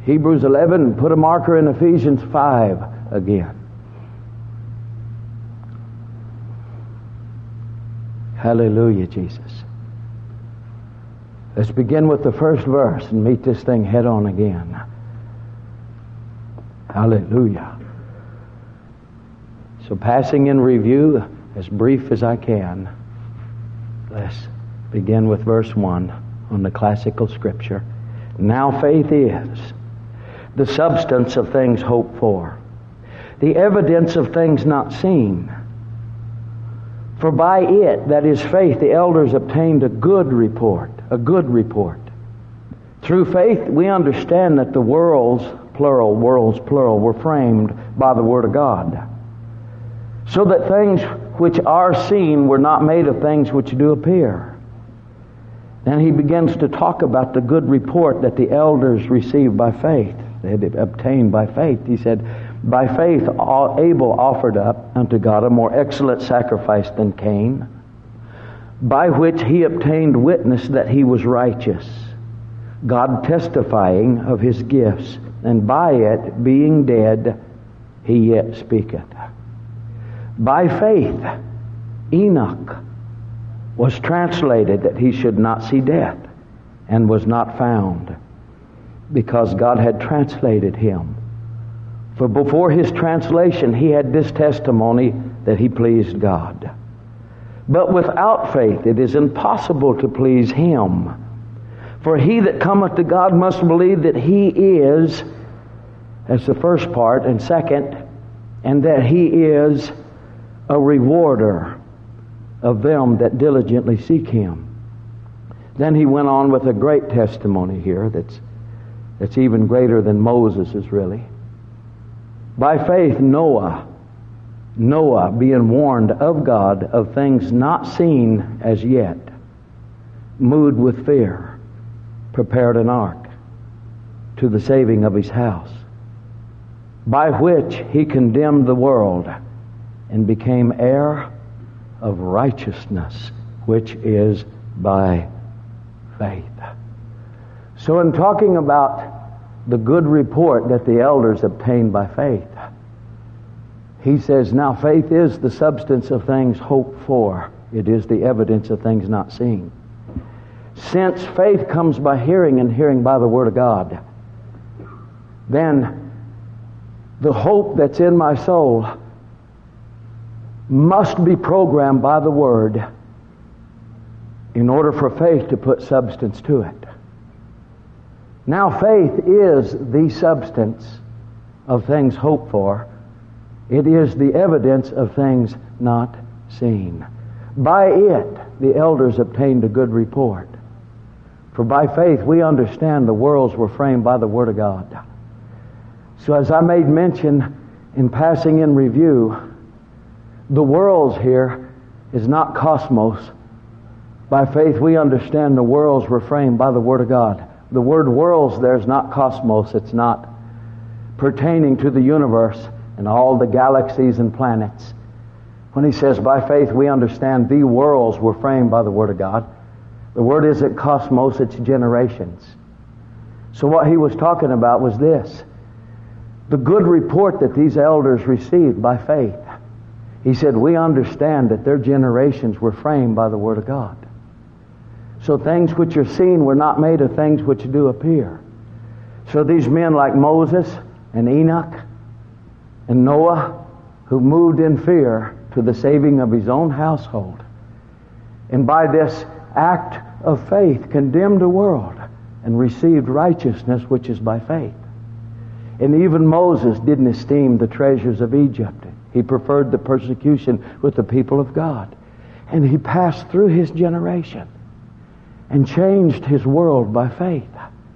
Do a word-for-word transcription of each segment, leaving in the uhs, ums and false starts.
Hebrews eleven, put a marker in Ephesians five again. Hallelujah, Jesus. Let's begin with the first verse and meet this thing head on again. Hallelujah. So passing in review, as brief as I can, let's begin with verse one on the classical scripture. Now faith is the substance of things hoped for, the evidence of things not seen. For by it, that is faith, the elders obtained a good report, a good report. Through faith we understand that the worlds, plural, worlds, plural, were framed by the Word of God, so that things which are seen were not made of things which do appear. Then he begins to talk about the good report that the elders received by faith. They had obtained by faith. He said, by faith Abel offered up unto God a more excellent sacrifice than Cain, by which he obtained witness that he was righteous, God testifying of his gifts, and by it, being dead, he yet speaketh. By faith Enoch was translated that he should not see death, and was not found, because God had translated him. For before his translation he had this testimony, that he pleased God. But without faith it is impossible to please him. For he that cometh to God must believe that he is, that's the first part, and second, and that he is a rewarder of them that diligently seek him. Then he went on with a great testimony here that's that's even greater than Moses's, really. By faith Noah, Noah being warned of God of things not seen as yet, moved with fear, prepared an ark to the saving of his house, by which he condemned the world and became heir of righteousness, which is by faith. So in talking about the good report that the elders obtained by faith, he says, now faith is the substance of things hoped for. It is the evidence of things not seen. Since faith comes by hearing, and hearing by the Word of God, then the hope that's in my soul must be programmed by the Word in order for faith to put substance to it. Now faith is the substance of things hoped for. It is the evidence of things not seen. By it the elders obtained a good report. For by faith we understand the worlds were framed by the Word of God. So as I made mention in passing in review, the worlds here is not cosmos. By faith we understand the worlds were framed by the Word of God. The word worlds there is not cosmos. It's not pertaining to the universe and all the galaxies and planets. When he says by faith we understand the worlds were framed by the Word of God, the word isn't cosmos, it's generations. So what he was talking about was this: the good report that these elders received by faith. He said we understand that their generations were framed by the Word of God. So things which are seen were not made of things which do appear. So these men like Moses and Enoch and Noah, who moved in fear to the saving of his own household, and by this act of faith condemned the world and received righteousness which is by faith. And even Moses didn't esteem the treasures of Egypt. He preferred the persecution with the people of God. And he passed through his generation and changed his world by faith.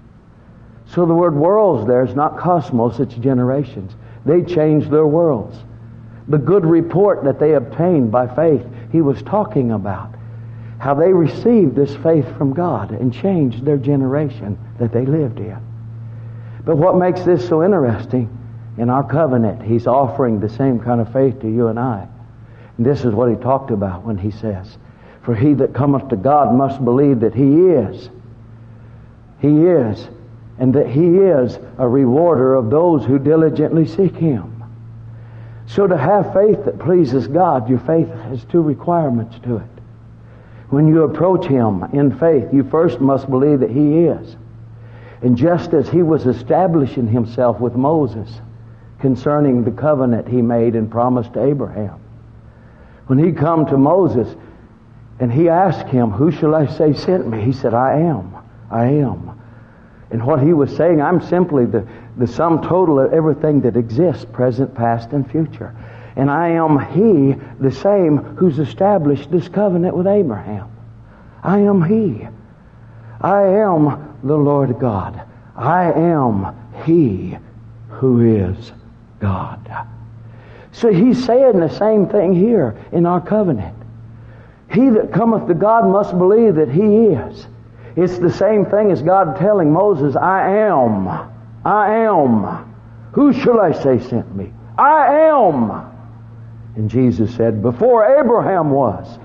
So the word worlds there is not cosmos, it's generations. They changed their worlds. The good report that they obtained by faith, he was talking about how they received this faith from God and changed their generation that they lived in. But what makes this so interesting, in our covenant, he's offering the same kind of faith to you and I. And this is what he talked about when he says, for he that cometh to God must believe that he is. He is. and that He is a rewarder of those who diligently seek Him. So to have faith that pleases God, your faith has two requirements to it. When you approach Him in faith, you first must believe that He is. And just as He was establishing Himself with Moses concerning the covenant He made and promised to Abraham, when He come to Moses and He asked him, "Who shall I say sent me?" He said, "I am. I am." And what He was saying, I'm simply the, the sum total of everything that exists, present, past, and future. And I am He, the same who's established this covenant with Abraham. I am He. I am the Lord God. I am He who is God. So He's saying the same thing here in our covenant. He that cometh to God must believe that He is. It's the same thing as God telling Moses, "I am. I am. Who shall I say sent me? I am." And Jesus said, "Before Abraham was,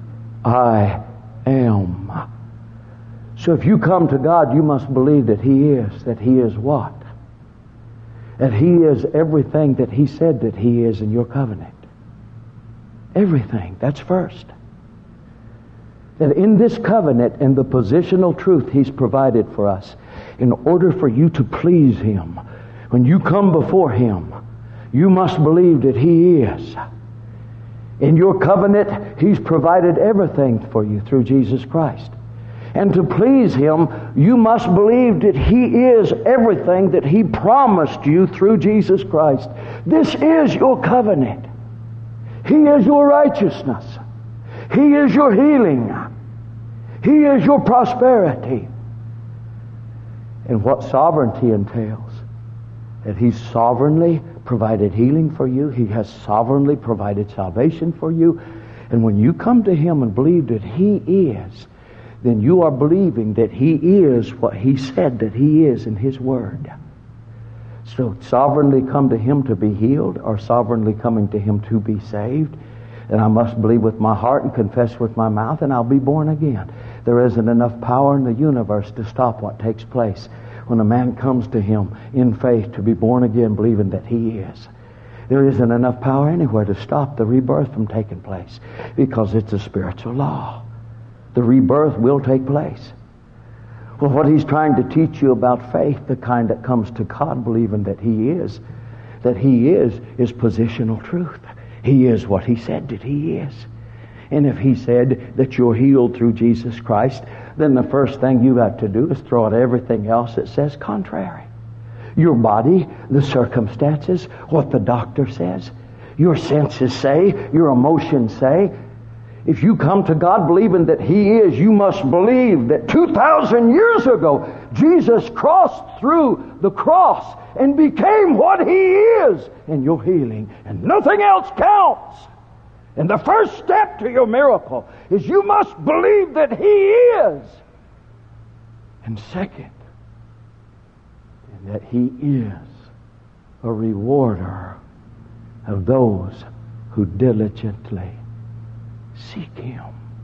I am." So if you come to God, you must believe that He is. That He is what? That He is everything that He said that He is in your covenant. Everything. That's first. That in this covenant and the positional truth He's provided for us, in order for you to please Him, when you come before Him, you must believe that He is. In your covenant, He's provided everything for you through Jesus Christ. And to please Him, you must believe that He is everything that He promised you through Jesus Christ. This is your covenant. He is your righteousness. He is your healing. He is your prosperity. And what sovereignty entails, that He's sovereignly provided healing for you. He has sovereignly provided salvation for you. And when you come to Him and believe that He is, then you are believing that He is what He said that He is in His Word. So sovereignly come to Him to be healed, or sovereignly coming to Him to be saved. And I must believe with my heart and confess with my mouth, and I'll be born again. There isn't enough power in the universe to stop what takes place when a man comes to Him in faith to be born again, believing that He is. There isn't enough power anywhere to stop the rebirth from taking place, because it's a spiritual law. The rebirth will take place. Well, what He's trying to teach you about faith, the kind that comes to God believing that He is, that He is, is positional truth. He is what He said that He is. And if He said that you're healed through Jesus Christ, then the first thing you got to do is throw out everything else that says contrary. Your body, the circumstances, what the doctor says, your senses say, your emotions say. If you come to God believing that He is, you must believe that two thousand years ago, Jesus crossed through the cross and became what He is in your healing, and nothing else counts. And the first step to your miracle is you must believe that He is. And second, that He is a rewarder of those who diligently seek Him.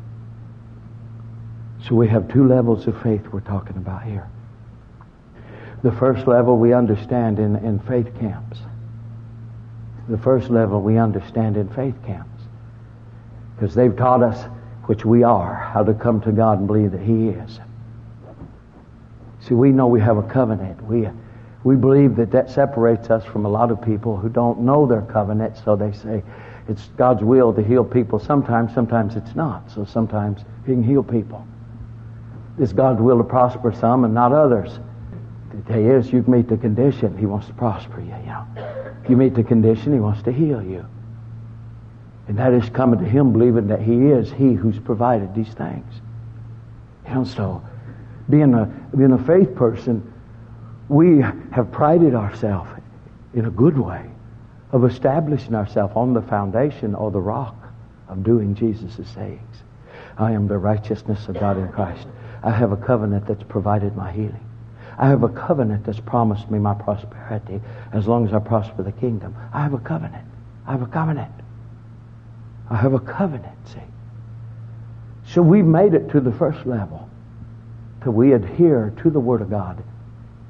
So we have two levels of faith we're talking about here. The first level we understand in, in faith camps. The first level we understand in faith camps. Because they've taught us, which we are, how to come to God and believe that He is. See, we know we have a covenant. We we believe that that separates us from a lot of people who don't know their covenant, so they say it's God's will to heal people. Sometimes, sometimes it's not. So sometimes He can heal people. It's God's will to prosper some and not others. The day is, you meet the condition, He wants to prosper you. You know, if you meet the condition, He wants to heal you. And that is coming to Him believing that He is He who's provided these things. You know, so being a being a faith person, we have prided ourselves in a good way of establishing ourselves on the foundation or the rock of doing Jesus' sayings. I am the righteousness of God in Christ. I have a covenant that's provided my healing. I have a covenant that's promised me my prosperity as long as I prosper the kingdom. I have a covenant. I have a covenant. I have a covenant, see. So we've made it to the first level, till we adhere to the Word of God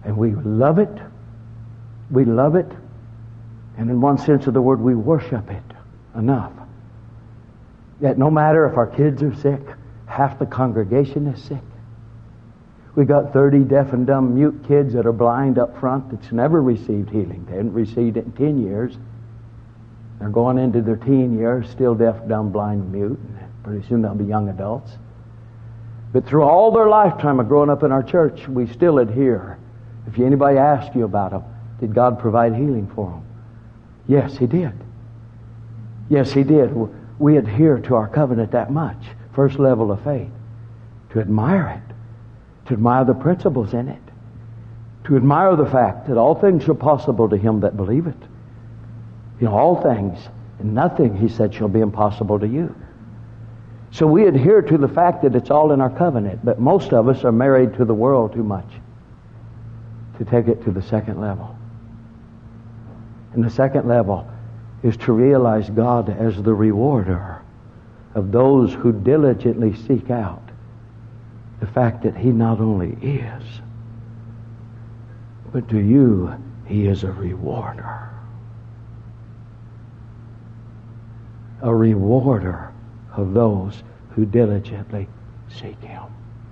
And we love it. We love it. And in one sense of the word, we worship it enough. Yet no matter if our kids are sick, half the congregation is sick. We got thirty deaf and dumb mute kids that are blind up front that's never received healing. They haven't received it in ten years. They're going into their teen years, still deaf, dumb, blind, mute. And pretty soon they'll be young adults. But through all their lifetime of growing up in our church, we still adhere. If anybody asks you about them, did God provide healing for them? Yes, He did. Yes, He did. We adhere to our covenant that much. First level of faith. To admire it. To admire the principles in it. To admire the fact that all things are possible to him that believeth. You know, all things, and nothing, He said, shall be impossible to you. So we adhere to the fact that it's all in our covenant, but most of us are married to the world too much to take it to the second level. And the second level is to realize God as the rewarder of those who diligently seek out the fact that He not only is, but to you, He is a rewarder. A rewarder of those who diligently seek Him.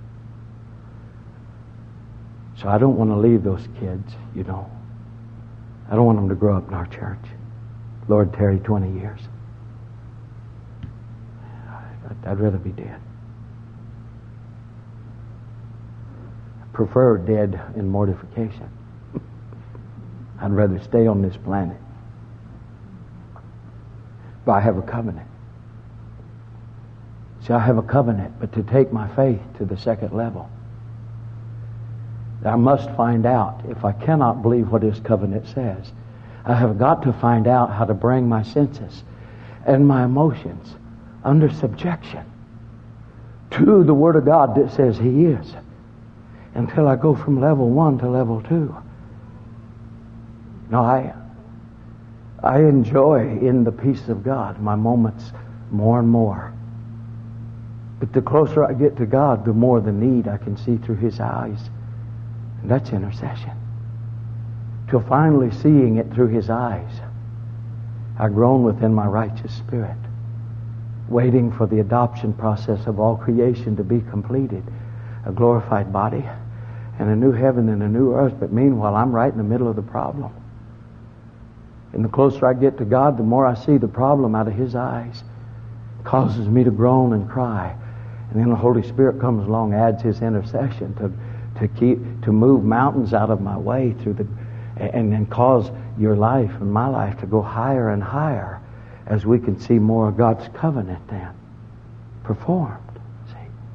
So I don't want to leave those kids, you know. I don't want them to grow up in our church. Lord, tarry twenty years. I'd rather be dead. I prefer dead in mortification. I'd rather stay on this planet. But I have a covenant. See, I have a covenant, but to take my faith to the second level, I must find out, if I cannot believe what His covenant says, I have got to find out how to bring my senses and my emotions under subjection to the Word of God that says He is, until I go from level one to level two. No, I I enjoy in the peace of God my moments more and more. But the closer I get to God, the more the need I can see through His eyes. And that's intercession. Till finally seeing it through His eyes, I groan within my righteous spirit, waiting for the adoption process of all creation to be completed. A glorified body and a new heaven and a new earth. But meanwhile, I'm right in the middle of the problem. And the closer I get to God, the more I see the problem out of His eyes. It causes me to groan and cry. And then the Holy Spirit comes along, adds His intercession to to keep to move mountains out of my way through the and then cause your life and my life to go higher and higher as we can see more of God's covenant then performed. See?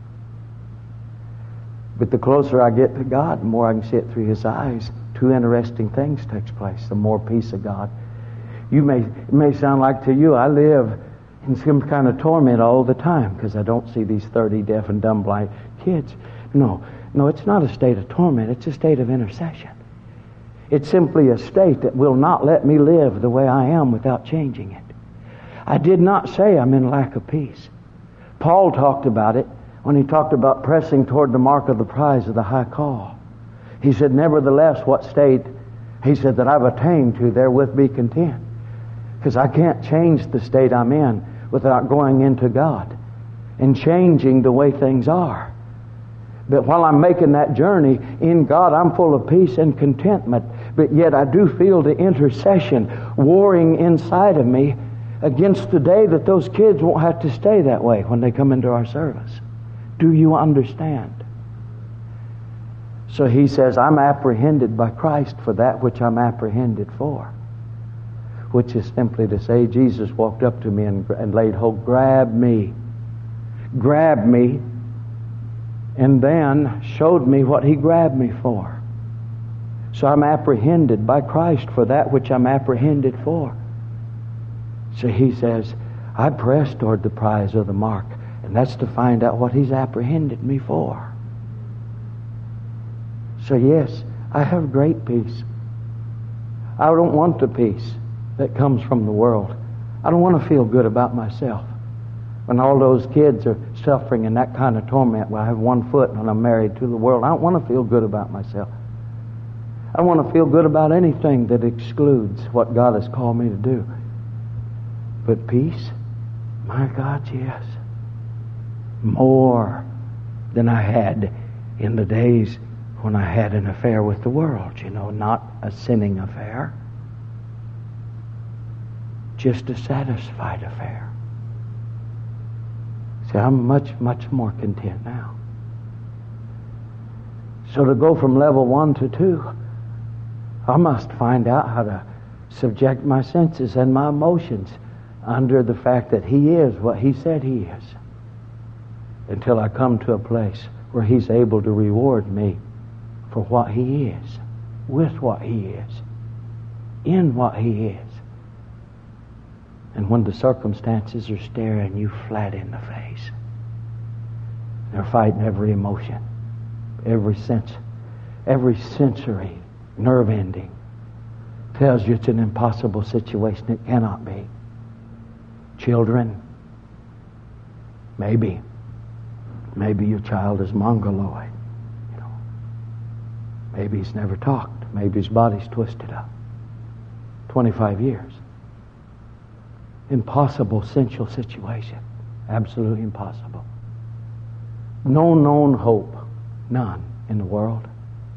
But the closer I get to God, the more I can see it through His eyes. Two interesting things takes place. The more peace of God. You may it may sound like to you, I live in some kind of torment all the time because I don't see these thirty deaf and dumb blind kids. No, no, it's not a state of torment. It's a state of intercession. It's simply a state that will not let me live the way I am without changing it. I did not say I'm in lack of peace. Paul talked about it when he talked about pressing toward the mark of the prize of the high call. He said, nevertheless, what state? He said that I've attained to, therewith be content. Because I can't change the state I'm in without going into God and changing the way things are. But while I'm making that journey in God, I'm full of peace and contentment. But yet I do feel the intercession warring inside of me against the day that those kids won't have to stay that way when they come into our service. Do you understand? So he says, I'm apprehended by Christ for that which I'm apprehended for. Which is simply to say, Jesus walked up to me and, and laid hold, grab me. Grab me. And then showed me what He grabbed me for. So I'm apprehended by Christ for that which I'm apprehended for. So He says, I press toward the prize of the mark. And that's to find out what He's apprehended me for. So yes, I have great peace. I don't want the peace that comes from the world. I don't want to feel good about myself. When all those kids are suffering in that kind of torment, where I have one foot and I'm married to the world, I don't want to feel good about myself. I don't want to feel good about anything that excludes what God has called me to do. But peace, my God, yes. More than I had in the days when I had an affair with the world. You know, not a sinning affair. Just a satisfied affair. See, I'm much, much more content now. So to go from level one to two, I must find out how to subject my senses and my emotions under the fact that He is what He said He is, until I come to a place where He's able to reward me for what He is, with what He is, in what He is. And when the circumstances are staring you flat in the face, they're fighting every emotion, every sense, every sensory nerve ending tells you it's an impossible situation. It cannot be. Children, maybe. Maybe your child is mongoloid. You know. Maybe he's never talked. Maybe his body's twisted up. twenty-five years. Impossible sensual situation. Absolutely impossible. No known hope. None in the world.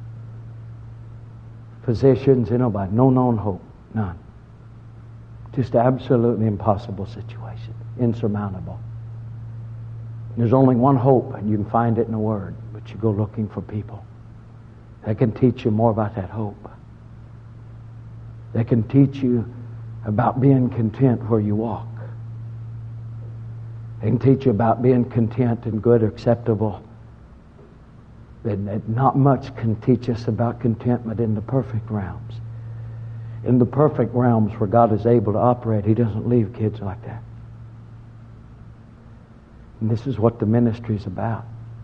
Physicians, nobody. No known hope. None. Just absolutely impossible situation. Insurmountable. There's only one hope, and you can find it in the Word, but you go looking for people that can teach you more about that hope. They can teach you about being content where you walk. They can teach you about being content and good, acceptable. That not much can teach us about contentment in the perfect realms. In the perfect realms where God is able to operate, He doesn't leave kids like that. And this is what the ministry is about.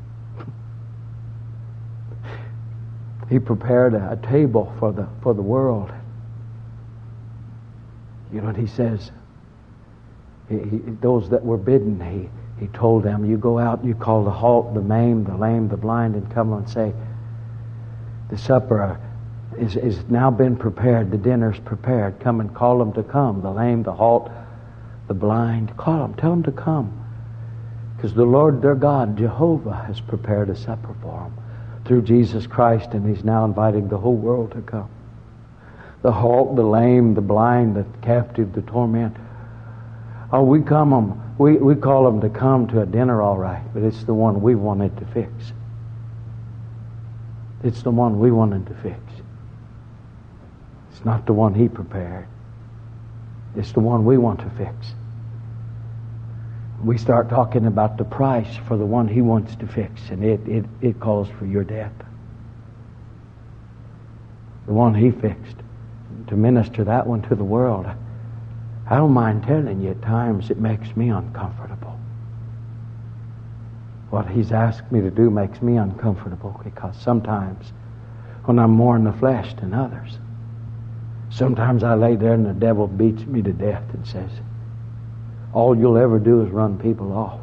He prepared a, a table for the for the world. You know what He says? He, he, those that were bidden, he he told them, you go out, you call the halt, the maimed, the lame, the blind, and come and say, the supper is is now been prepared, the dinner's prepared. Come and call them to come. The lame, the halt, the blind, call them, tell them to come. Because the Lord their God, Jehovah, has prepared a supper for them through Jesus Christ, and He's now inviting the whole world to come. The halt, the lame, the blind, the captive, the torment. Oh, we come them, we, we call them to come to a dinner, all right, but it's the one we wanted to fix. It's the one we wanted to fix. It's not the one He prepared. It's the one we want to fix. We start talking about the price for the one He wants to fix, and it, it, it calls for your death. The one He fixed. To minister that one to the world, I don't mind telling you, at times it makes me uncomfortable. What He's asked me to do makes me uncomfortable, because sometimes when I'm more in the flesh than others, sometimes I lay there and the devil beats me to death and says, all you'll ever do is run people off.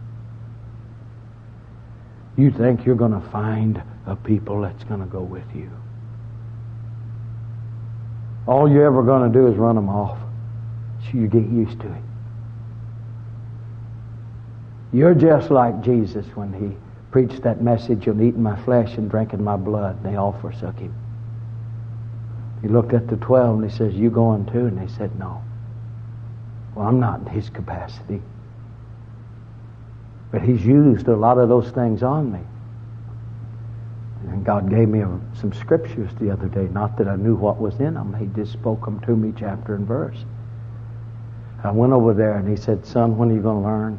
You think you're going to find a people that's going to go with you. All you're ever going to do is run them off. So you get used to it. You're just like Jesus when He preached that message on eating my flesh and drinking my blood, and they all forsook Him. He looked at the twelve and He says, you going too? And they said, no. Well, I'm not in His capacity. But He's used a lot of those things on me. And God gave me a, some scriptures the other day. Not that I knew what was in them. He just spoke them to me chapter and verse. I went over there and He said, son, when are you going to learn?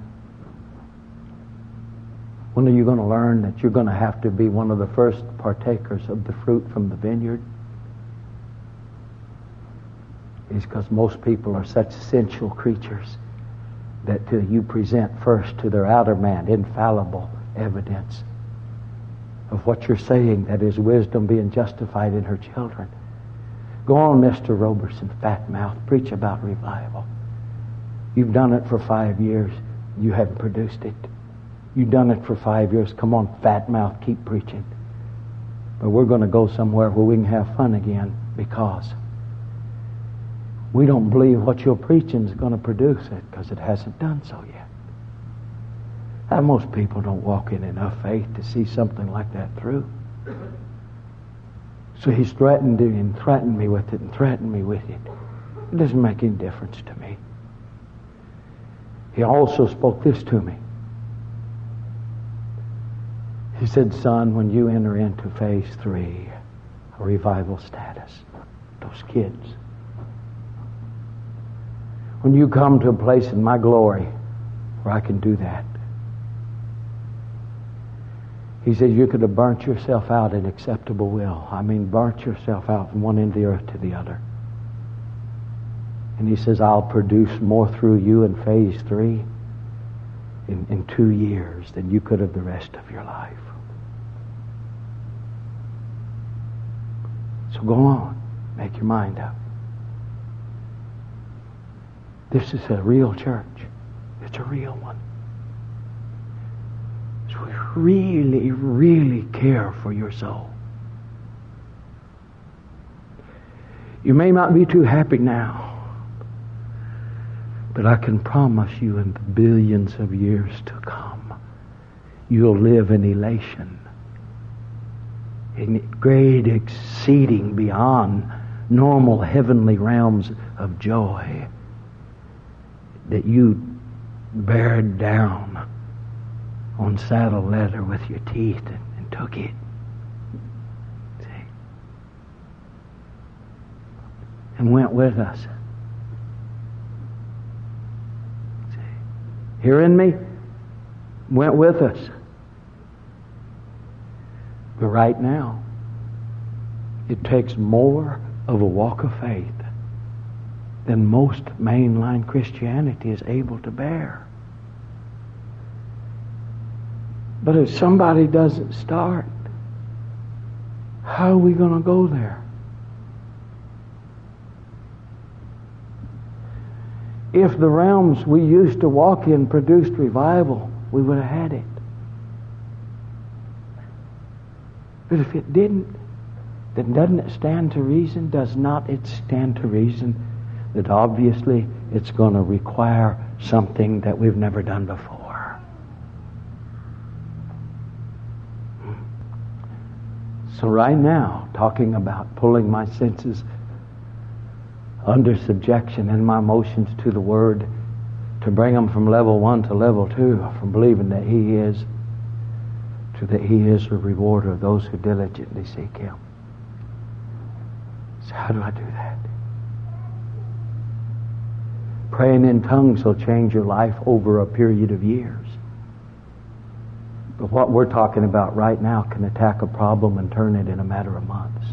When are you going to learn that you're going to have to be one of the first partakers of the fruit from the vineyard? It's because most people are such sensual creatures that till you present first to their outer man infallible evidence of what you're saying, that is wisdom being justified in her children. Go on, Mister Roberson, fat mouth, preach about revival. You've done it for five years. You haven't produced it. You've done it for five years. Come on, fat mouth, keep preaching. But we're going to go somewhere where we can have fun again, because we don't believe what you're preaching is going to produce it, because it hasn't done so yet. And most people don't walk in enough faith to see something like that through. So he's threatened it and threatened me with it and threatened me with it. It doesn't make any difference to me. He also spoke this to me. He said, son, when you enter into phase three, a revival status, those kids, when you come to a place in my glory where I can do that, he said, you could have burnt yourself out in acceptable will. I mean, burnt yourself out from one end of the earth to the other. And he says, I'll produce more through you in phase three in, in two years than you could have the rest of your life. So go on. Make your mind up. This is a real church. It's a real one. So we really, really care for your soul. You may not be too happy now, but I can promise you in the billions of years to come, you'll live in elation, in great exceeding beyond normal heavenly realms of joy that you bared down on saddle leather with your teeth and, and took it. See? And went with us. See? Hearing me? Went with us. But right now, it takes more of a walk of faith than most mainline Christianity is able to bear. But if somebody doesn't start, how are we going to go there? If the realms we used to walk in produced revival, we would have had it. But if it didn't, then doesn't it stand to reason? Does not it stand to reason that obviously it's going to require something that we've never done before? So right now, talking about pulling my senses under subjection and my emotions to the Word, to bring them from level one to level two, from believing that He is, to that He is the rewarder of those who diligently seek Him. So how do I do that? Praying in tongues will change your life over a period of years. But what we're talking about right now can attack a problem and turn it in a matter of months.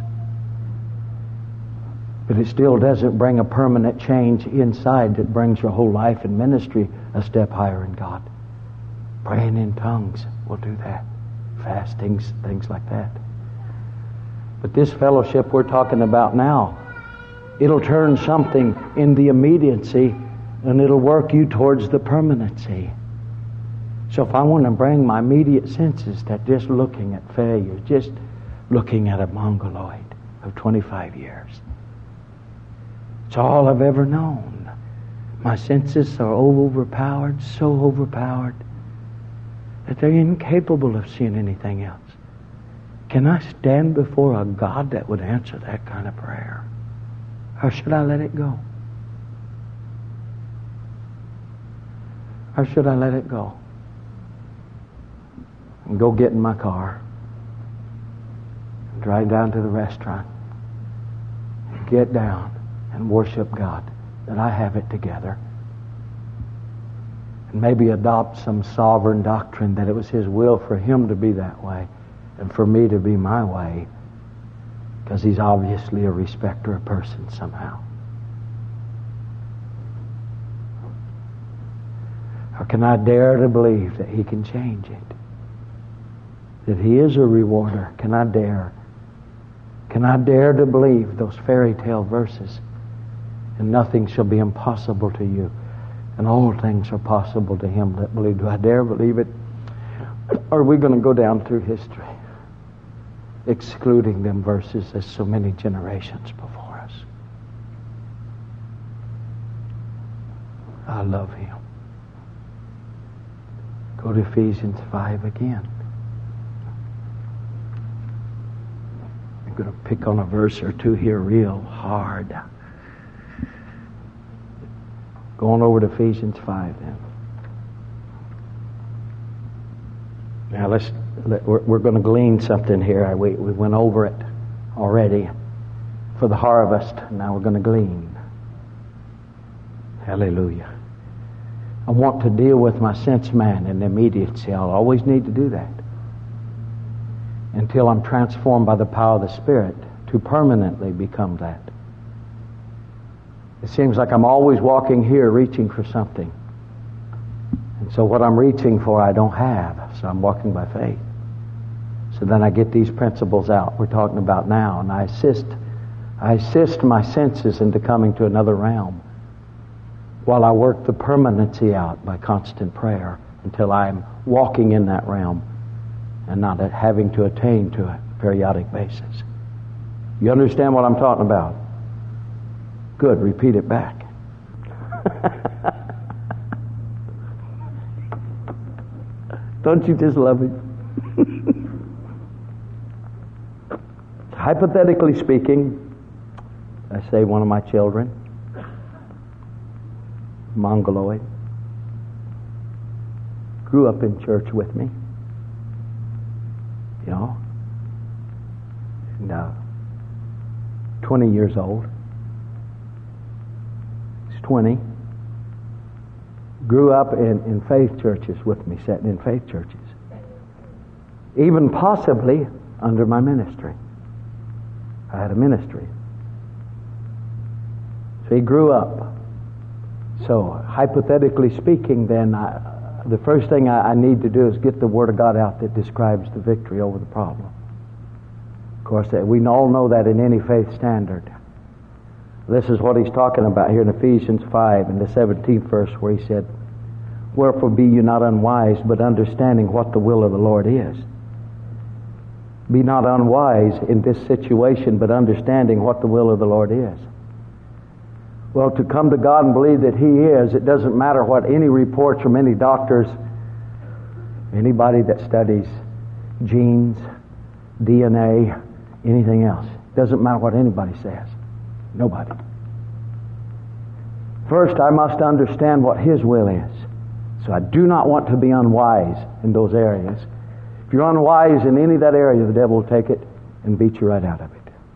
But it still doesn't bring a permanent change inside that brings your whole life and ministry a step higher in God. Praying in tongues will do that. Fastings, things like that. But this fellowship we're talking about now, it'll turn something in the immediacy and it'll work you towards the permanency. So if I want to bring my immediate senses that just looking at failure, just looking at a mongoloid of twenty-five years, it's all I've ever known. My senses are overpowered, so overpowered, that they're incapable of seeing anything else. Can I stand before a God that would answer that kind of prayer? Or should I let it go? Or should I let it go? And go get in my car, and drive down to the restaurant, and get down and worship God that I have it together, and maybe adopt some sovereign doctrine that it was His will for Him to be that way and for me to be my way, because He's obviously a respecter of persons somehow. Or can I dare to believe that He can change it? That He is a rewarder? Can I dare? Can I dare to believe those fairy tale verses? And nothing shall be impossible to you, and all things are possible to him that believe. Do I dare believe it? Or are we going to go down through history excluding them verses as so many generations before us. I love Him. Go to Ephesians five again. I'm going to pick on a verse or two here real hard. Going over to Ephesians five then. Now let's, let, we're, we're going to glean something here. We, we went over it already for the harvest. Now we're going to glean. Hallelujah. I want to deal with my sense man and immediacy. I'll always need to do that until I'm transformed by the power of the Spirit to permanently become that. It seems like I'm always walking here reaching for something. And so what I'm reaching for I don't have. So I'm walking by faith. So then I get these principles out we're talking about now, and I assist I assist my senses into coming to another realm while I work the permanency out by constant prayer until I'm walking in that realm and not having to attain to a periodic basis. You understand what I'm talking about? Good, repeat it back. Don't you just love it? Hypothetically speaking, I say one of my children, Mongoloid, grew up in church with me. You know? Now, twenty years old. He's twenty. Grew up in, in faith churches with me, sitting in faith churches. Even possibly under my ministry. I had a ministry. So he grew up. So, hypothetically speaking, then, I, the first thing I, I need to do is get the Word of God out that describes the victory over the problem. Of course, we all know that in any faith standard. This is what he's talking about here in Ephesians five, in the seventeenth verse, where he said, "Wherefore be you not unwise, but understanding what the will of the Lord is." Be not unwise in this situation, but understanding what the will of the Lord is. Well, to come to God and believe that He is, it doesn't matter what any reports from any doctors, anybody that studies genes, D N A, anything else. It doesn't matter what anybody says. Nobody. First, I must understand what His will is. So I do not want to be unwise in those areas. If you're unwise in any of that area, the devil will take it and beat you right out of it.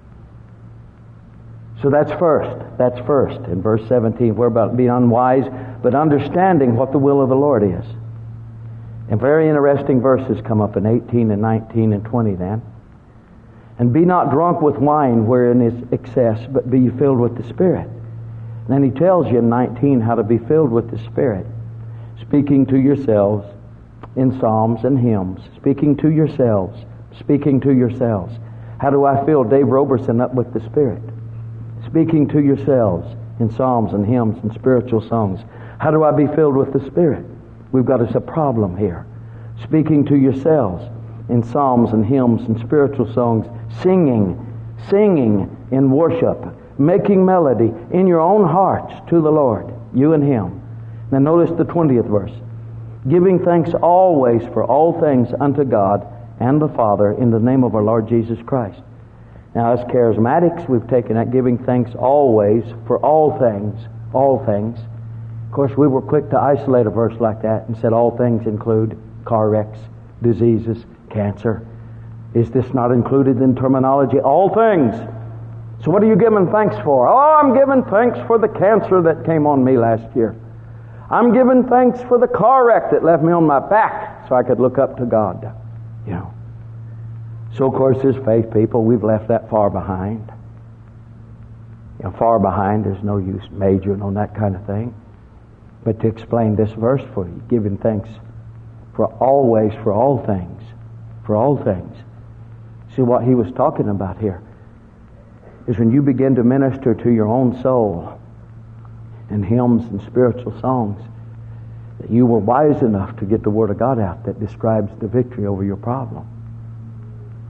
So that's first. That's first. In verse seventeen, we're about being unwise, but understanding what the will of the Lord is. And very interesting verses come up in eighteen and nineteen and twenty then. And be not drunk with wine wherein is excess, but be filled with the Spirit. And then he tells you in nineteen how to be filled with the Spirit. Speaking to yourselves in psalms and hymns. Speaking to yourselves. Speaking to yourselves. How do I fill Dave Roberson up with the Spirit? Speaking to yourselves in psalms and hymns and spiritual songs. How do I be filled with the Spirit? We've got us a problem here. Speaking to yourselves in psalms and hymns and spiritual songs, singing, singing in worship, making melody in your own hearts to the Lord, you and Him. Now notice the twentieth verse. Giving thanks always for all things unto God and the Father in the name of our Lord Jesus Christ. Now as charismatics, we've taken that giving thanks always for all things, all things. Of course, we were quick to isolate a verse like that and said all things include car wrecks, diseases, cancer. Is this not included in terminology? All things. So what are you giving thanks for? Oh, I'm giving thanks for the cancer that came on me last year. I'm giving thanks for the car wreck that left me on my back so I could look up to God. You know. So of course as faith people, we've left that far behind. You know, far behind, there's no use majoring on that kind of thing. But to explain this verse for you, giving thanks for always, for all things, for all things. See what he was talking about here is when you begin to minister to your own soul in hymns and spiritual songs, that you were wise enough to get the Word of God out that describes the victory over your problem.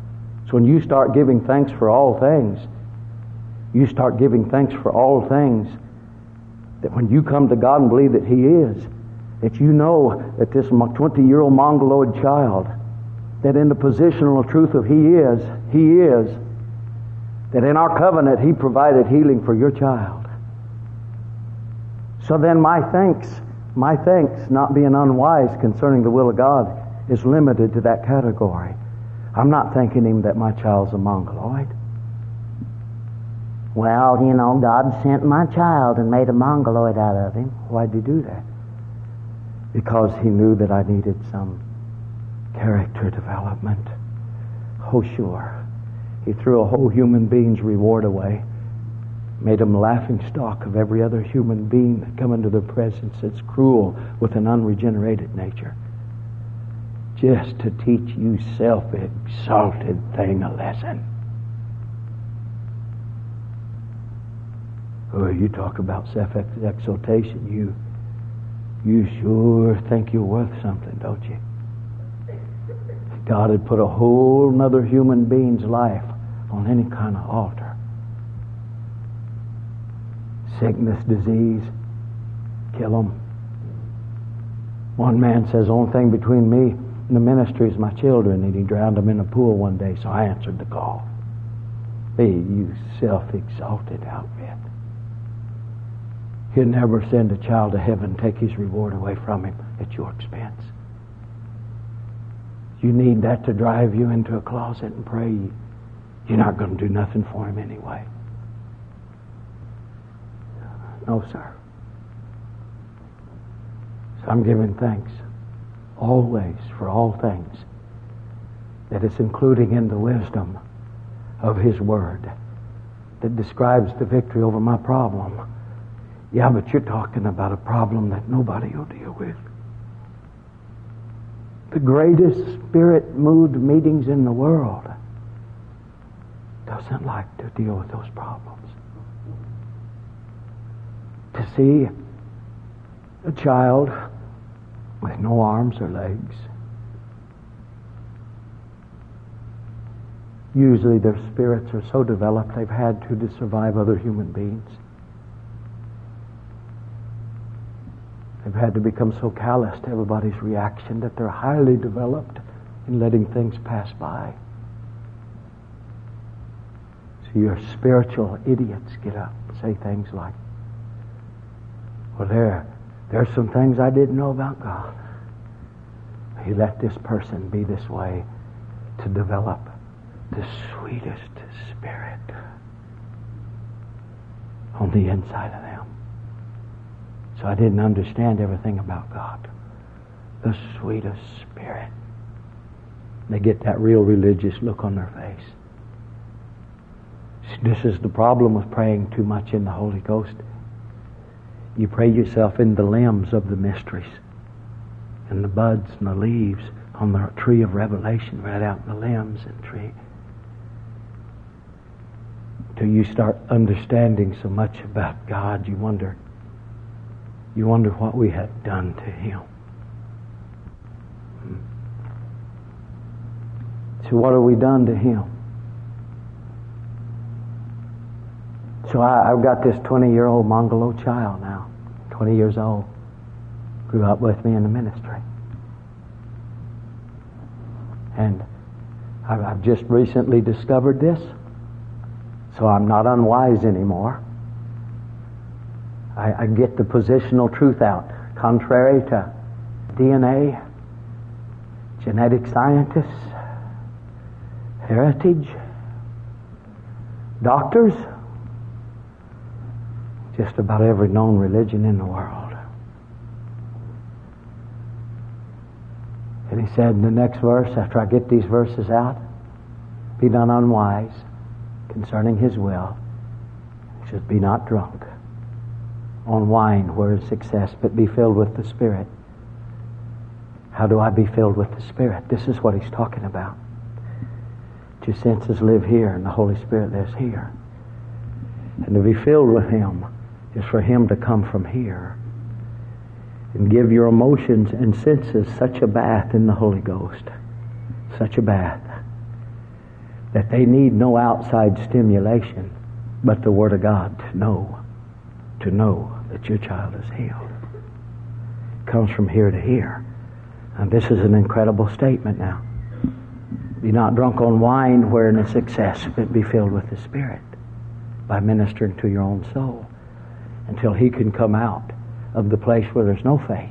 So when you start giving thanks for all things, you start giving thanks for all things, that when you come to God and believe that He is, that you know that this twenty-year-old Mongoloid child, that in the positional truth of He is, He is, that in our covenant He provided healing for your child. So then my thanks, my thanks, not being unwise concerning the will of God, is limited to that category. I'm not thanking Him that my child's a Mongoloid. Well, you know, God sent my child and made a Mongoloid out of him. Why'd He do that? Because He knew that I needed some character development. Oh, sure. He threw a whole human being's reward away, made him laughing stock of every other human being that come into their presence that's cruel with an unregenerated nature, just to teach you self-exalted thing a lesson. Oh, you talk about self-exaltation, you you sure think you're worth something, don't you? God had put a whole nother human being's life on any kind of altar. Sickness, disease, kill them. One man says, the only thing between me and the ministry is my children, and he drowned them in a pool one day, so I answered the call. Hey, you self-exalted outfit. He'll never send a child to heaven, take his reward away from him at your expense. You need that to drive you into a closet and pray. You're not going to do nothing for him anyway. No, sir. So I'm giving thanks always for all things, that it's including in the wisdom of His Word that describes the victory over my problem. Yeah, but you're talking about a problem that nobody will deal with. The greatest spirit-moved meetings in the world doesn't like to deal with those problems. To see a child with no arms or legs, usually their spirits are so developed they've had to to survive other human beings. They've had to become so callous to everybody's reaction that they're highly developed in letting things pass by. So your spiritual idiots get up and say things like, well, there, there's some things I didn't know about God. He let this person be this way to develop the sweetest spirit on the inside of them. So I didn't understand everything about God. The sweetest spirit. They get that real religious look on their face. This is the problem with praying too much in the Holy Ghost. You pray yourself in the limbs of the mysteries and the buds and the leaves on the tree of revelation, right out in the limbs and tree, till you start understanding so much about God, you wonder, you wonder what we have done to Him. So what have we done to Him? So I, I've got this twenty-year-old Mongolo child now, twenty years old, grew up with me in the ministry. And I've, I've just recently discovered this, so I'm not unwise anymore. I, I get the positional truth out. Contrary to D N A, genetic scientists, heritage, doctors, just about every known religion in the world. And he said in the next verse, after I get these verses out, be not unwise concerning His will. He says, be not drunk on wine where is success, but be filled with the Spirit. How do I be filled with the Spirit? This is what he's talking about. Your senses live here and the Holy Spirit lives here. And to be filled with Him is for Him to come from here and give your emotions and senses such a bath in the Holy Ghost. Such a bath that they need no outside stimulation but the Word of God to know, to know that your child is healed. It comes from here to here. And this is an incredible statement now. Be not drunk on wine wherein is excess, but be filled with the Spirit by ministering to your own soul until He can come out of the place where there's no faith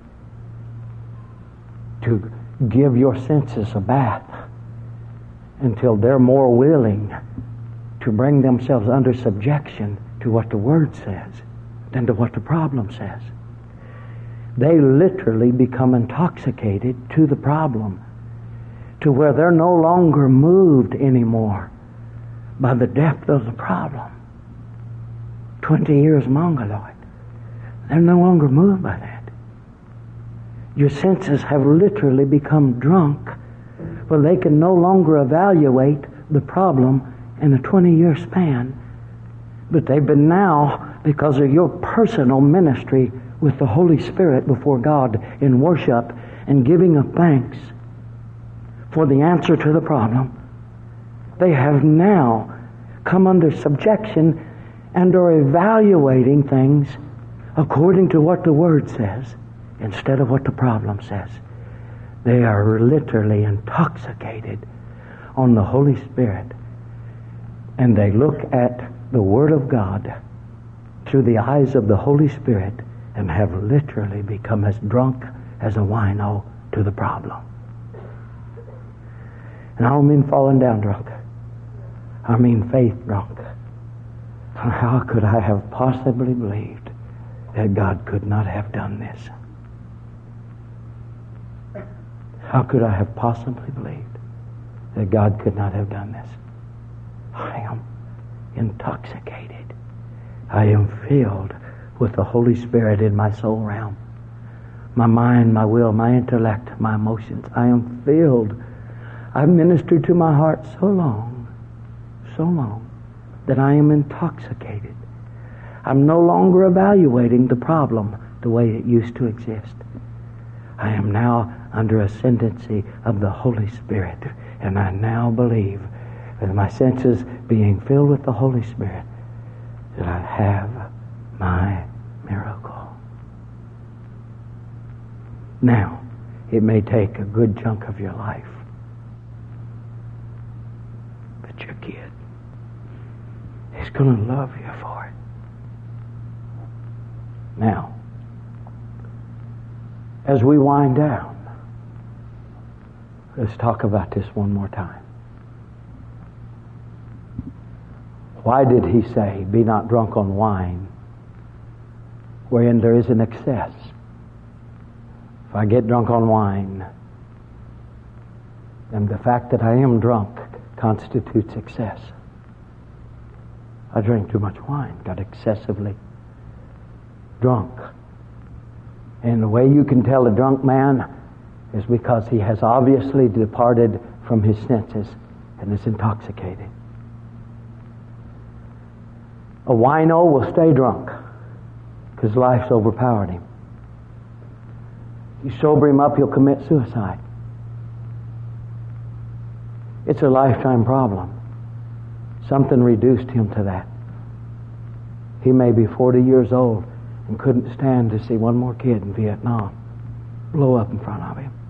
to give your senses a bath until they're more willing to bring themselves under subjection to what the Word says than to what the problem says. They literally become intoxicated to the problem, to where they're no longer moved anymore by the depth of the problem. Twenty years mongoloid. They're no longer moved by that. Your senses have literally become drunk, where they can no longer evaluate the problem in a twenty-year span. But they've been now, because of your personal ministry with the Holy Spirit before God in worship and giving of thanks for the answer to the problem, they have now come under subjection and are evaluating things according to what the Word says instead of what the problem says. They are literally intoxicated on the Holy Spirit, and they look at the Word of God through the eyes of the Holy Spirit and have literally become as drunk as a wino to the problem. And I don't mean falling down drunk. I mean faith drunk. How could I have possibly believed that God could not have done this? How could I have possibly believed that God could not have done this? I am intoxicated. I am filled with the Holy Spirit in my soul realm. My mind, my will, my intellect, my emotions. I am filled. I've ministered to my heart so long, so long, that I am intoxicated. I'm no longer evaluating the problem the way it used to exist. I am now under ascendancy of the Holy Spirit, and I now believe, with my senses being filled with the Holy Spirit, that I have my miracle. Now, it may take a good chunk of your life, but your kid is going to love you for it. Now, as we wind down, let's talk about this one more time. Why did He say, be not drunk on wine, wherein there is an excess? If I get drunk on wine, then the fact that I am drunk constitutes excess. I drank too much wine, got excessively drunk. And the way you can tell a drunk man is because he has obviously departed from his senses and is intoxicated. A wino will stay drunk because life's overpowered him. You sober him up, he'll commit suicide. It's a lifetime problem. Something reduced him to that. He may be forty years old and couldn't stand to see one more kid in Vietnam blow up in front of him.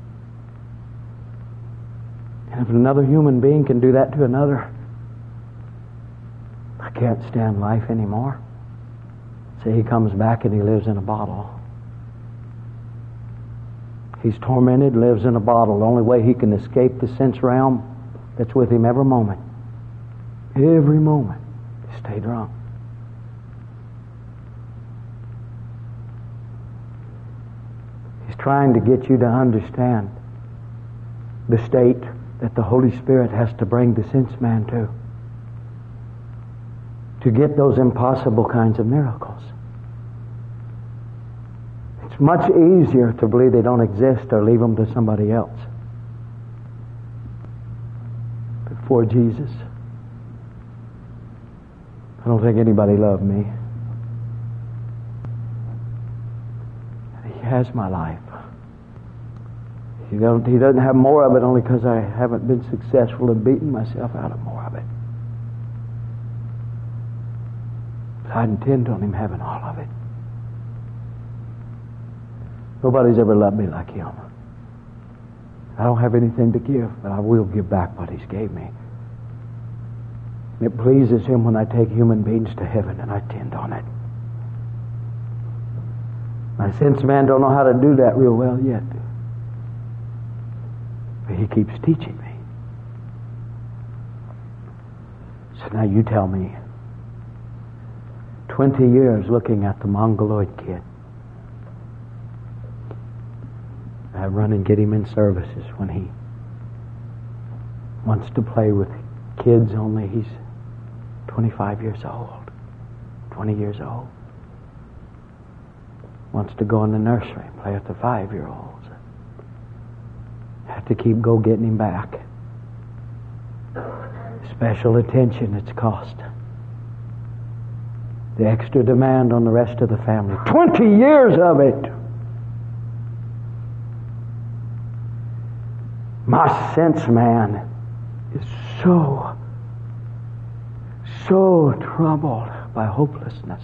And if another human being can do that to another, I can't stand life anymore. See, he comes back and he lives in a bottle. He's tormented, lives in a bottle. The only way he can escape the sense realm that's with him every moment, every moment, is stay drunk. He's trying to get you to understand the state that the Holy Spirit has to bring the sense man to, to get those impossible kinds of miracles. It's much easier to believe they don't exist or leave them to somebody else. But for Jesus, I don't think anybody loved me. He has my life. He doesn't, he doesn't have more of it only because I haven't been successful in beating myself out of more of it. But I intend on him having all of it. Nobody's ever loved me like him. I don't have anything to give, but I will give back what he's gave me. And it pleases him when I take human beings to heaven and I tend on it. My sense man don't know how to do that real well yet. But he keeps teaching me. So now you tell me, twenty years looking at the Mongoloid kid. I run and get him in services when he wants to play with kids, only he's twenty-five years old, twenty years old. Wants to go in the nursery and play with the five-year-olds. Have to keep go getting him back. Special attention it's cost. The extra demand on the rest of the family. Twenty years of it. My sense man is so, so troubled by hopelessness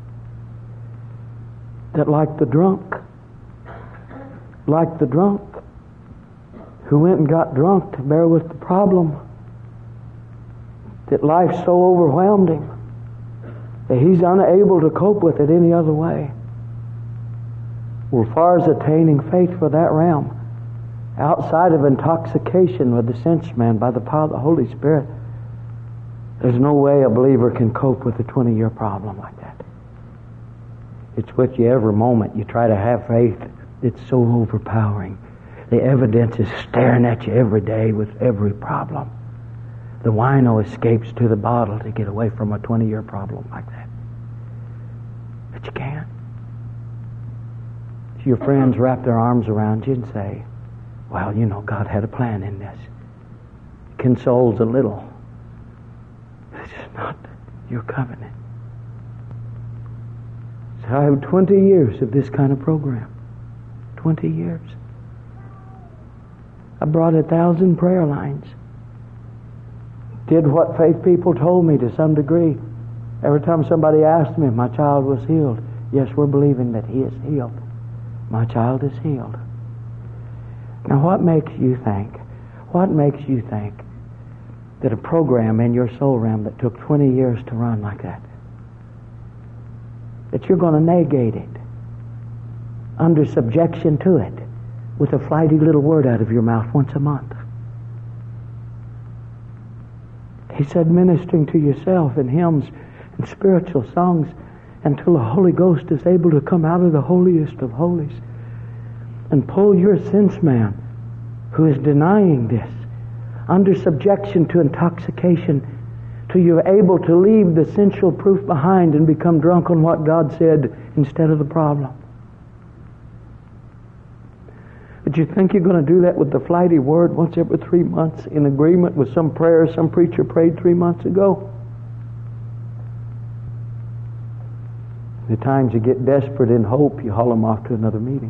that like the drunk, like the drunk who went and got drunk to bear with the problem, that life so overwhelmed him that he's unable to cope with it any other way. Well, as far as attaining faith for that realm, outside of intoxication with the sense man by the power of the Holy Spirit, there's no way a believer can cope with a twenty-year problem like that. It's with you every moment. You try to have faith. It's so overpowering. The evidence is staring at you every day with every problem. The wino escapes to the bottle to get away from a twenty-year problem like that. But you can't. So your friends wrap their arms around you and say, well, you know, God had a plan in this. Consoles a little. It's just not your covenant. So I have twenty years of this kind of program. twenty years. I brought a thousand prayer lines. Did what faith people told me to some degree. Every time somebody asked me if my child was healed, yes, we're believing that he is healed. My child is healed. Now what makes you think, what makes you think that a program in your soul realm that took twenty years to run like that, that you're going to negate it under subjection to it with a flighty little word out of your mouth once a month? He said, ministering to yourself in hymns and spiritual songs until the Holy Ghost is able to come out of the holiest of holies and pull your sense man who is denying this under subjection to intoxication till you're able to leave the sensual proof behind and become drunk on what God said instead of the problem. But you think you're going to do that with the flighty word once every three months in agreement with some prayer some preacher prayed three months ago? The times you get desperate in hope, you haul them off to another meeting.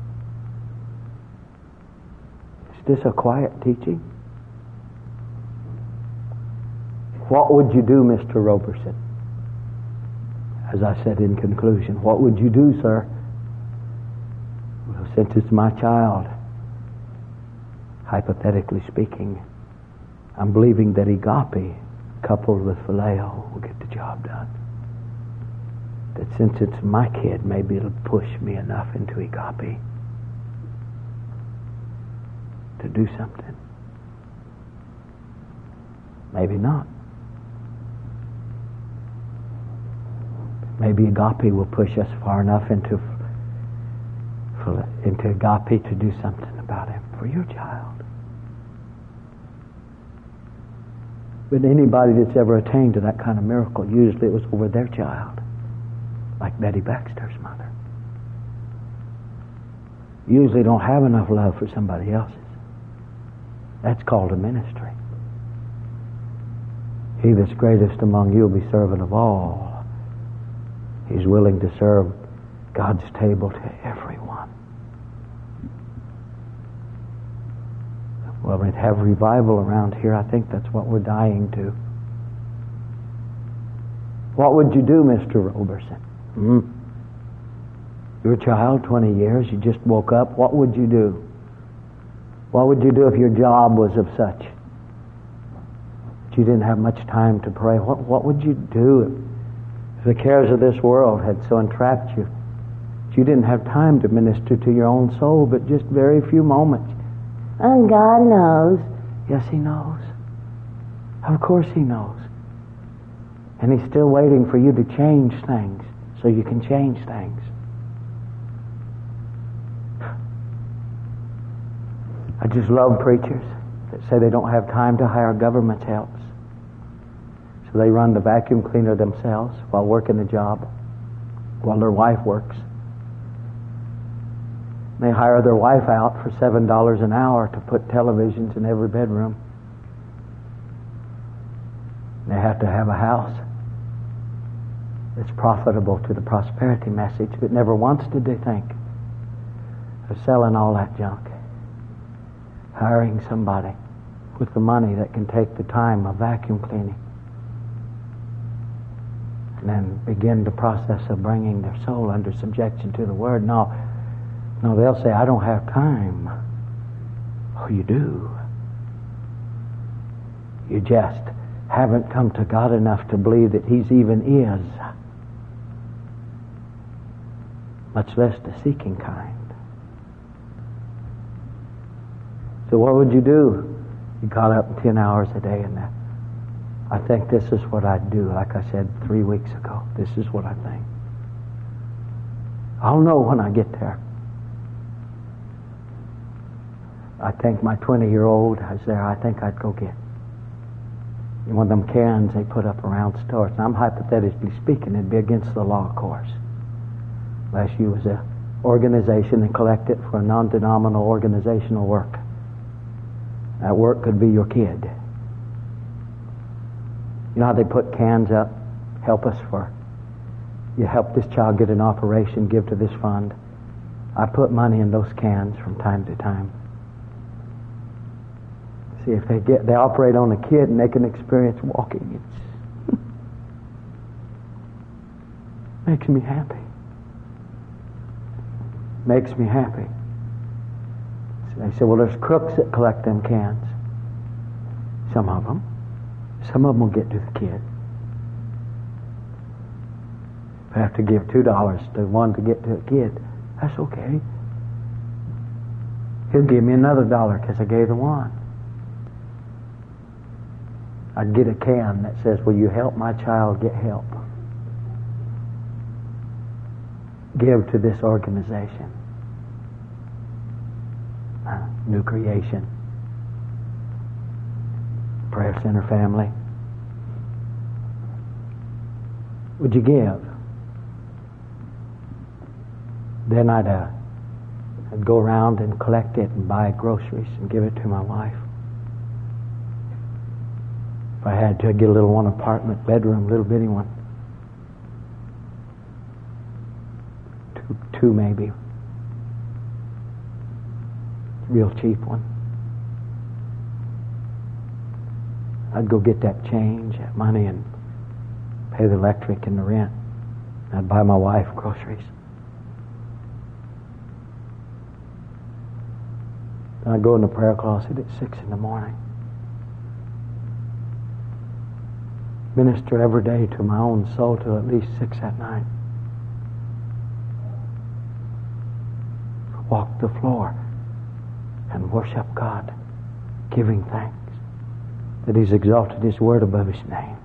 Is this a quiet teaching? What would you do, Mister Roberson? As I said in conclusion, what would you do, sir? Well, since it's my child, hypothetically speaking, I'm believing that agape coupled with phileo will get the job done. That since it's my kid, maybe it'll push me enough into agape to do something. Maybe not. Maybe agape will push us far enough into into agape to do something about him for your child. But anybody that's ever attained to that kind of miracle, usually it was over their child, like Betty Baxter's mother. Usually don't have enough love for somebody else's. That's called a ministry. He that's greatest among you will be servant of all. He's willing to serve God's table to everyone. Well, we'd have revival around here. I think that's what we're dying to. What would you do, Mister Roberson? Hmm? You're a child, twenty years, you just woke up. What would you do? What would you do if your job was of such that you didn't have much time to pray? What, what would you do if the cares of this world had so entrapped you that you didn't have time to minister to your own soul, but just very few moments? And God knows. Yes, He knows. Of course He knows. And He's still waiting for you to change things so you can change things. I just love preachers that say they don't have time to hire government helps. So they run the vacuum cleaner themselves while working a job, while their wife works. They hire their wife out for seven dollars an hour to put televisions in every bedroom. They have to have a house that's profitable to the prosperity message, but never once did they think of selling all that junk, hiring somebody with the money that can take the time of vacuum cleaning and then begin the process of bringing their soul under subjection to the Word. No, no, they'll say, I don't have time. Oh, you do. You just haven't come to God enough to believe that He's even is, much less the seeking kind. So what would you do? You got up ten hours a day in that. I think this is what I'd do, like I said three weeks ago. This is what I think. I'll know when I get there. I think my twenty-year-old is there. I think I'd go get one of them cans they put up around stores. And I'm hypothetically speaking, it'd be against the law, of course. Unless you was an organization and collect it for a non-denominational organizational work. That work could be your kid. You know how they put cans up? Help us for, you help this child get an operation, give to this fund. I put money in those cans from time to time. See if they get, they operate on a kid and they can experience walking. It makes me happy. Makes me happy. They say, well, there's crooks that collect them cans. Some of them. Some of them will get to the kid. If I have to give two dollars to one to get to a kid, that's okay. He'll give me another dollar because I gave the one. I'd get a can that says, will you help my child get help? Give to this organization. Uh, New Creation. Prayer Center family. Would you give? Then I'd, uh, I'd go around and collect it and buy groceries and give it to my wife. If I had to, I'd get a little one apartment bedroom, little bitty one. Two, two maybe. Real cheap one. I'd go get that change, that money, and pay the electric and the rent. I'd buy my wife groceries. Then I'd go in the prayer closet at six in the morning. Minister every day to my own soul till at least six at night. Walk the floor and worship God, giving thanks that He's exalted His Word above His name.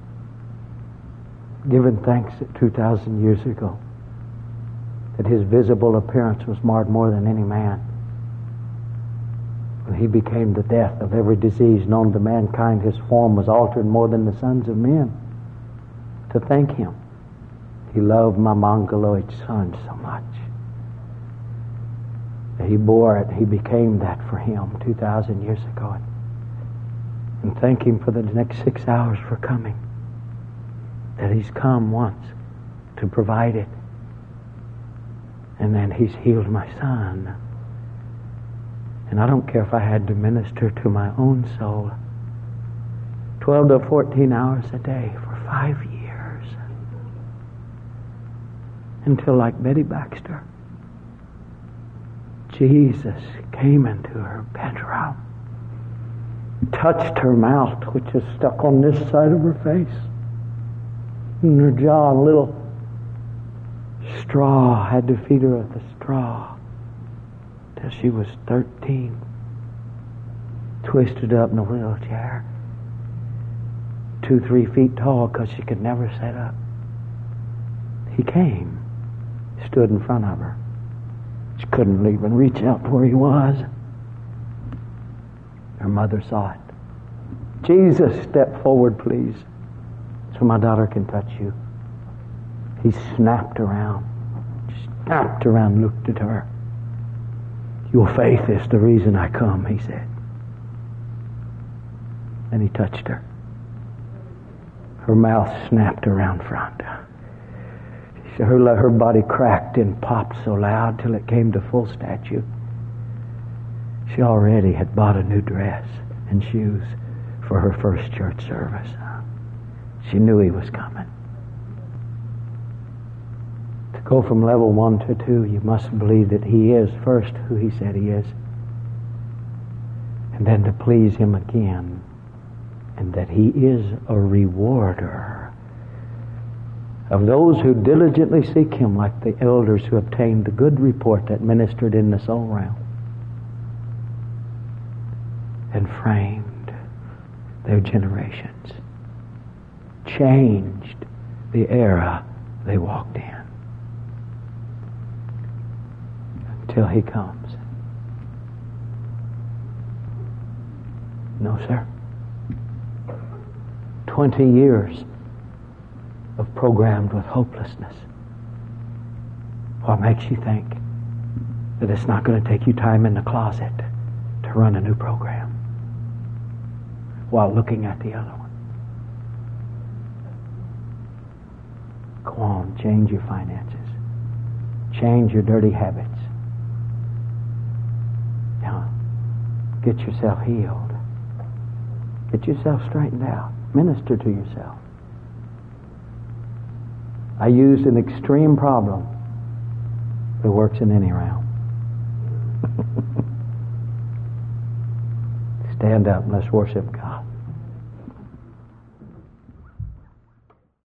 Giving thanks that two thousand years ago that His visible appearance was marred more than any man. When He became the death of every disease known to mankind, His form was altered more than the sons of men. To thank Him, He loved my mongoloid son so much. He bore it. He became that for Him two thousand years ago. And thank Him for the next six hours for coming. That He's come once to provide it. And then He's healed my son. And I don't care if I had to minister to my own soul twelve to fourteen hours a day for five years. Until, like Betty Baxter, Jesus came into her bedroom, touched her mouth, which is stuck on this side of her face, and her jaw, and a little straw, had to feed her with a straw till she was thirteen, twisted up in a wheelchair, two, three feet tall because she could never sit up. He came, stood in front of her. She couldn't even reach out to where he was. Her mother saw it. Jesus, step forward, please, so my daughter can touch you. He snapped around, snapped around, looked at her. Your faith is the reason I come, he said. And he touched her. Her mouth snapped around front. Her, her body cracked and popped so loud till it came to full stature. She already had bought a new dress and shoes for her first church service. She knew he was coming. To go from level one to two, you must believe that he is first who he said he is, and then to please him again, and that he is a rewarder of those who diligently seek him, like the elders who obtained the good report that ministered in the soul realm and framed their generations, changed the era they walked in, until he comes. No, sir. Twenty years of programmed with hopelessness. What makes you think that it's not going to take you time in the closet to run a new program while looking at the other one? Go on, change your finances. Change your dirty habits. Now, get yourself healed. Get yourself straightened out. Minister to yourself. I used an extreme problem that works in any realm. Stand up and let's worship God.